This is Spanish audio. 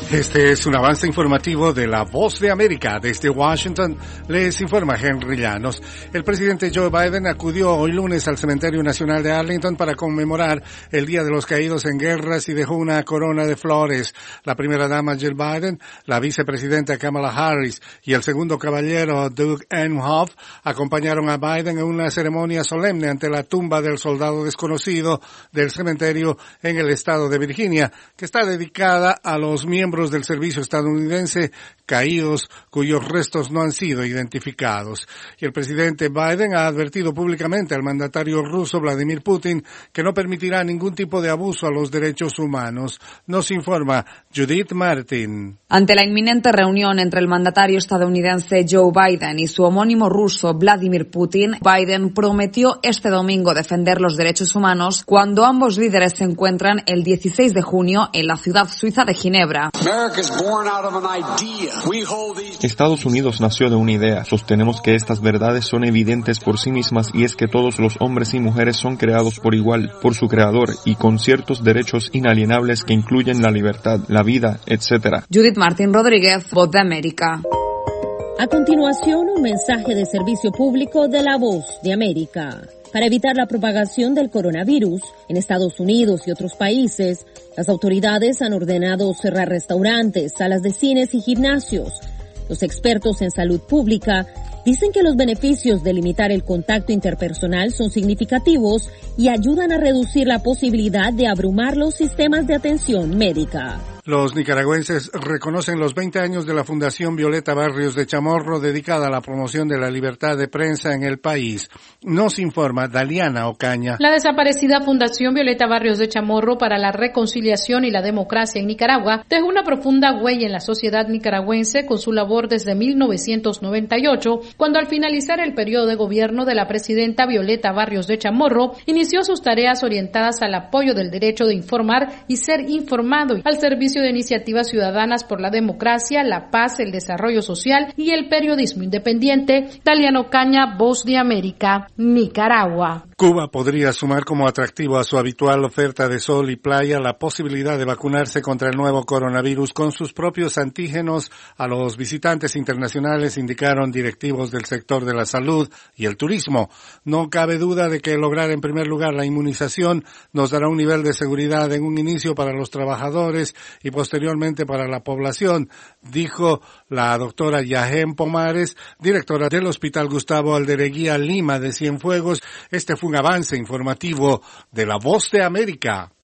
Este es un avance informativo de La Voz de América. Desde Washington les informa Henry Llanos. El presidente Joe Biden acudió hoy lunes al Cementerio Nacional de Arlington para conmemorar el Día de los Caídos en Guerras y dejó una corona de flores. La primera dama Jill Biden, la vicepresidenta Kamala Harris y el segundo caballero Doug Emhoff acompañaron a Biden en una ceremonia solemne ante la tumba del soldado desconocido del cementerio en el estado de Virginia, que está dedicada a los miembros del servicio estadounidense caídos cuyos restos no han sido identificados. Y el presidente Biden ha advertido públicamente al mandatario ruso Vladimir Putin que no permitirá ningún tipo de abuso a los derechos humanos. Nos informa Judith Martin. Ante la inminente reunión entre el mandatario estadounidense Joe Biden y su homónimo ruso Vladimir Putin, Biden prometió este domingo defender los derechos humanos cuando ambos líderes se encuentran el 16 de junio en la ciudad suiza de Ginebra. Estados Unidos nació de una idea. Sostenemos que estas verdades son evidentes por sí mismas y es que todos los hombres y mujeres son creados por igual, por su creador y con ciertos derechos inalienables que incluyen la libertad, la vida, etc. Judith Martín Rodríguez, Voz de América. A continuación, un mensaje de servicio público de La Voz de América. Para evitar la propagación del coronavirus en Estados Unidos y otros países, las autoridades han ordenado cerrar restaurantes, salas de cines y gimnasios. Los expertos en salud pública dicen que los beneficios de limitar el contacto interpersonal son significativos y ayudan a reducir la posibilidad de abrumar los sistemas de atención médica. Los nicaragüenses reconocen los 20 años de la Fundación Violeta Barrios de Chamorro dedicada a la promoción de la libertad de prensa en el país. Nos informa Daliana Ocaña. La desaparecida Fundación Violeta Barrios de Chamorro para la Reconciliación y la Democracia en Nicaragua dejó una profunda huella en la sociedad nicaragüense con su labor desde 1998, cuando al finalizar el periodo de gobierno de la presidenta Violeta Barrios de Chamorro, inició sus tareas orientadas al apoyo del derecho de informar y ser informado al servicio de iniciativas ciudadanas por la democracia, la paz, el desarrollo social y el periodismo independiente. Daliano Caña, Voz de América, Nicaragua. Cuba podría sumar como atractivo a su habitual oferta de sol y playa la posibilidad de vacunarse contra el nuevo coronavirus con sus propios antígenos a los visitantes internacionales, indicaron directivos del sector de la salud y el turismo. No cabe duda de que lograr en primer lugar la inmunización nos dará un nivel de seguridad en un inicio para los trabajadores y posteriormente para la población, dijo la doctora Yahem Pomares, directora del Hospital Gustavo Aldereguía Lima de Cienfuegos. Este fue un avance informativo de La Voz de América.